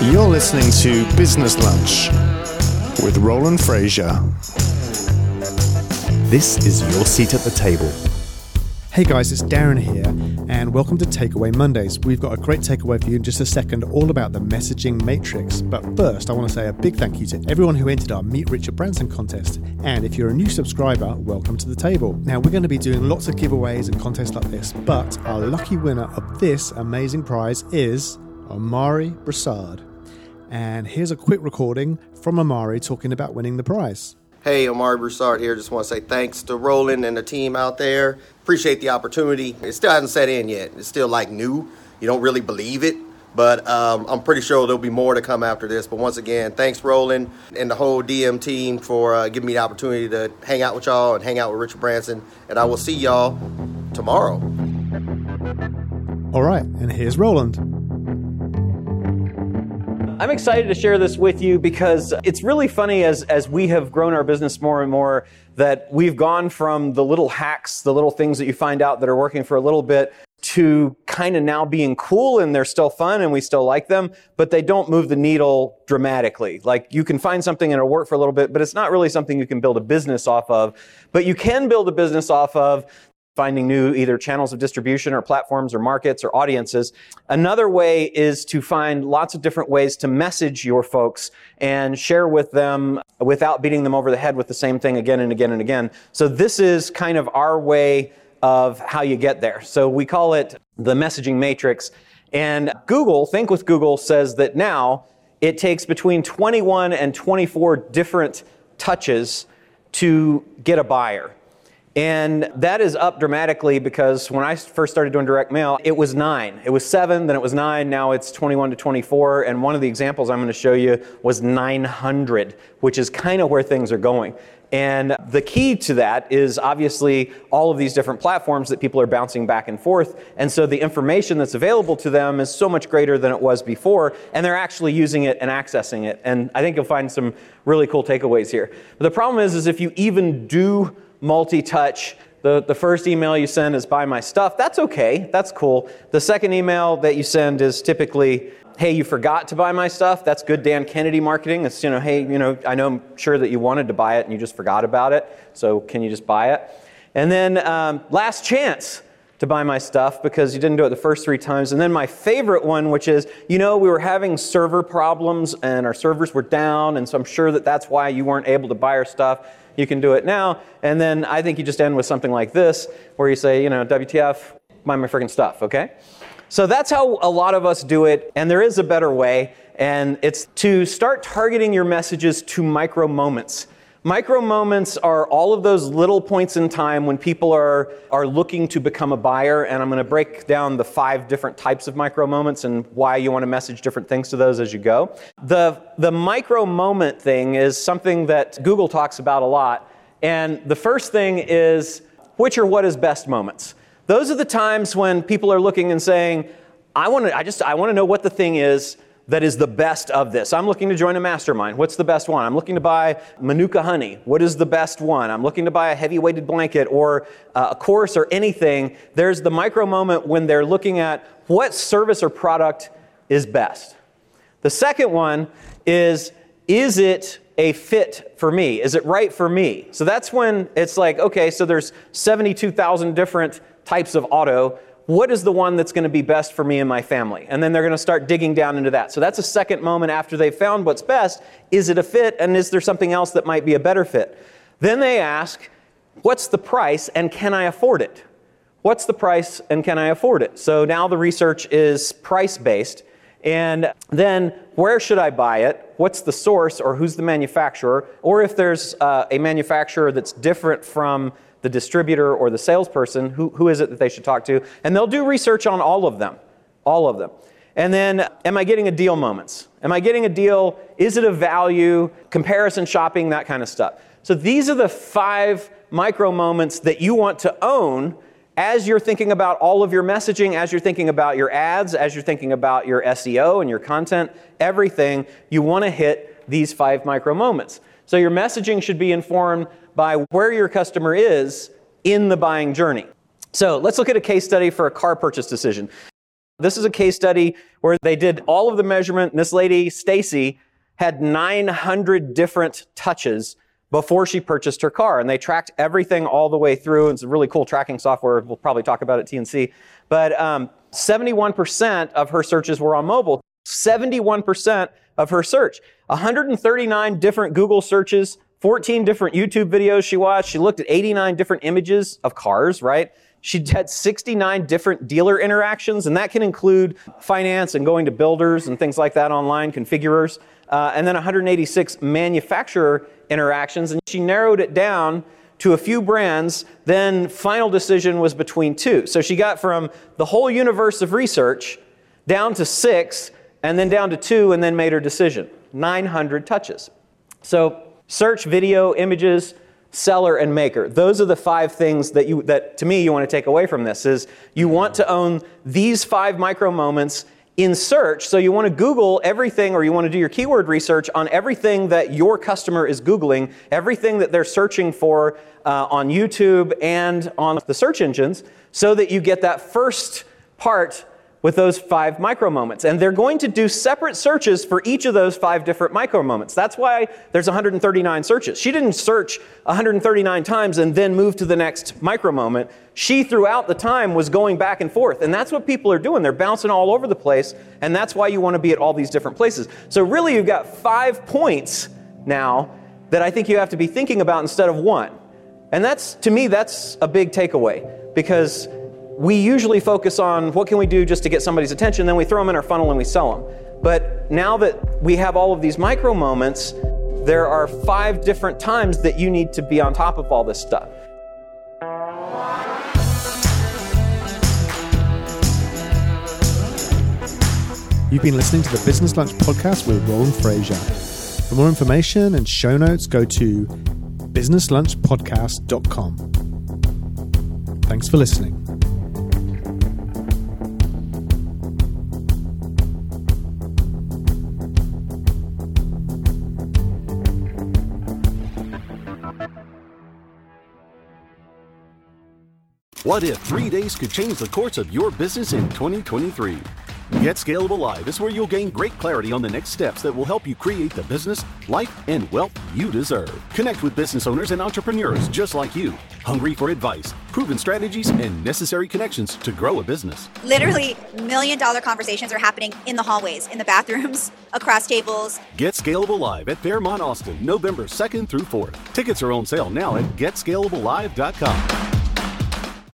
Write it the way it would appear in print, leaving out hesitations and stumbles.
You're listening to Business Lunch with Roland Frazier. This is your seat at the table. Hey guys, it's Darren here, and welcome to Takeaway Mondays. We've got a great takeaway for you in just a second, all about the messaging matrix. But first, I want to say a big thank you to everyone who entered our Meet Richard Branson contest. And if you're a new subscriber, welcome to the table. Now, we're going to be doing lots of giveaways and contests like this, but our lucky winner of this amazing prize is Amari Broussard. And here's a quick recording from Amari talking about winning the prize. Hey, Amari Broussard here. Just want to say thanks to Roland and the team out there. Appreciate the opportunity. It still hasn't set in yet. It's still like new. You don't really believe it, but I'm pretty sure there'll be more to come after this. But once again, thanks Roland and the whole DM team for giving me the opportunity to hang out with y'all and hang out with Richard Branson. And I will see y'all tomorrow. All right, and here's Roland. I'm excited to share this with you because it's really funny as we have grown our business more and more that we've gone from the little hacks, the little things that you find out that are working for a little bit to kind of now being cool, and they're still fun and we still like them, but they don't move the needle dramatically. Like you can find something and it'll work for a little bit, but it's not really something you can build a business off of. But you can build a business off of finding new either channels of distribution or platforms or markets or audiences. Another way is to find lots of different ways to message your folks and share with them without beating them over the head with the same thing again and again and again. So this is kind of our way of how you get there. So we call it the messaging matrix. And Google, Think with Google, says that now it takes between 21 and 24 different touches to get a buyer. And that is up dramatically because when I first started doing direct mail, it was 9. It was 7, then it was 9, now it's 21 to 24. And one of the examples I'm going to show you was 900, which is kind of where things are going. And the key to that is obviously all of these different platforms that people are bouncing back and forth. And so the information that's available to them is so much greater than it was before, and they're actually using it and accessing it. And I think you'll find some really cool takeaways here. But the problem is if you even do multi-touch, the first email you send is buy my stuff. That's okay. That's cool. The second email that you send is typically, hey, you forgot to buy my stuff. That's good Dan Kennedy marketing. It's, hey, I'm sure that you wanted to buy it and you just forgot about it. So can you just buy it? And then last chance to buy my stuff because you didn't do it the first 3 times. And then my favorite one, which is, we were having server problems and our servers were down. And so I'm sure that's why you weren't able to buy our stuff. You can do it now. And then I think you just end with something like this, where you say, WTF, buy my freaking stuff, okay? So that's how a lot of us do it. And there is a better way. And it's to start targeting your messages to micro moments. Micro moments are all of those little points in time when people are looking to become a buyer. And I'm going to break down the 5 different types of micro moments and why you want to message different things to those as you go. The micro moment thing is something that Google talks about a lot. And the first thing is, which are what is best moments. Those are the times when people are looking and saying, I want to know what the thing is that is the best of this. I'm looking to join a mastermind. What's the best one? I'm looking to buy Manuka honey. What is the best one? I'm looking to buy a heavy-weighted blanket or a course or anything. There's the micro moment when they're looking at what service or product is best. The second one is it a fit for me? Is it right for me? So that's when it's like, okay, so there's 72,000 different types of auto. What is the one that's going to be best for me and my family? And then they're going to start digging down into that. So that's a second moment after they've found what's best. Is it a fit? And is there something else that might be a better fit? Then they ask, what's the price and can I afford it? What's the price and can I afford it? So now the research is price-based. And then where should I buy it? What's the source or who's the manufacturer? Or if there's a manufacturer that's different from the distributor or the salesperson, who is it that they should talk to? And they'll do research on all of them. And then, am I getting a deal moments? Am I getting a deal? Is it a value? Comparison shopping, that kind of stuff. So these are the 5 micro moments that you want to own as you're thinking about all of your messaging, as you're thinking about your ads, as you're thinking about your SEO and your content, everything, you want to hit these 5 micro moments. So your messaging should be informed by where your customer is in the buying journey. So let's look at a case study for a car purchase decision. This is a case study where they did all of the measurement. This lady, Stacy, had 900 different touches before she purchased her car. And they tracked everything all the way through. It's a really cool tracking software. We'll probably talk about it at TNC. But 71% of her searches were on mobile. 71% of her search. 139 different Google searches, 14 different YouTube videos she watched. She looked at 89 different images of cars, right? She had 69 different dealer interactions, and that can include finance and going to builders and things like that online, configurers. And then 186 manufacturer interactions, and she narrowed it down to a few brands. Then final decision was between 2. So she got from the whole universe of research down to 6, and then down to 2, and then made her decision. 900 touches. So search, video, images, seller, and maker. Those are the 5 things that to me you want to take away from this. Is you want to own these 5 micro moments in search. So you want to Google everything, or you want to do your keyword research on everything that your customer is Googling, everything that they're searching for on YouTube and on the search engines, so that you get that first part with those 5 micro moments. And they're going to do separate searches for each of those 5 different micro moments. That's why there's 139 searches. She didn't search 139 times and then move to the next micro moment. She, throughout the time, was going back and forth. And that's what people are doing. They're bouncing all over the place. And that's why you want to be at all these different places. So really, you've got 5 points now that I think you have to be thinking about instead of 1. And that's, to me, that's a big takeaway, because we usually focus on what can we do just to get somebody's attention, then we throw them in our funnel and we sell them. But now that we have all of these micro moments, there are 5 different times that you need to be on top of all this stuff. You've been listening to the Business Lunch podcast with Roland Frasier. For more information and show notes, go to businesslunchpodcast.com. Thanks for listening. What if 3 days could change the course of your business in 2023? Get Scalable Live is where you'll gain great clarity on the next steps that will help you create the business, life, and wealth you deserve. Connect with business owners and entrepreneurs just like you, hungry for advice, proven strategies, and necessary connections to grow a business. Literally million-dollar conversations are happening in the hallways, in the bathrooms, across tables. Get Scalable Live at Fairmont Austin, November 2nd through 4th. Tickets are on sale now at GetScalableLive.com.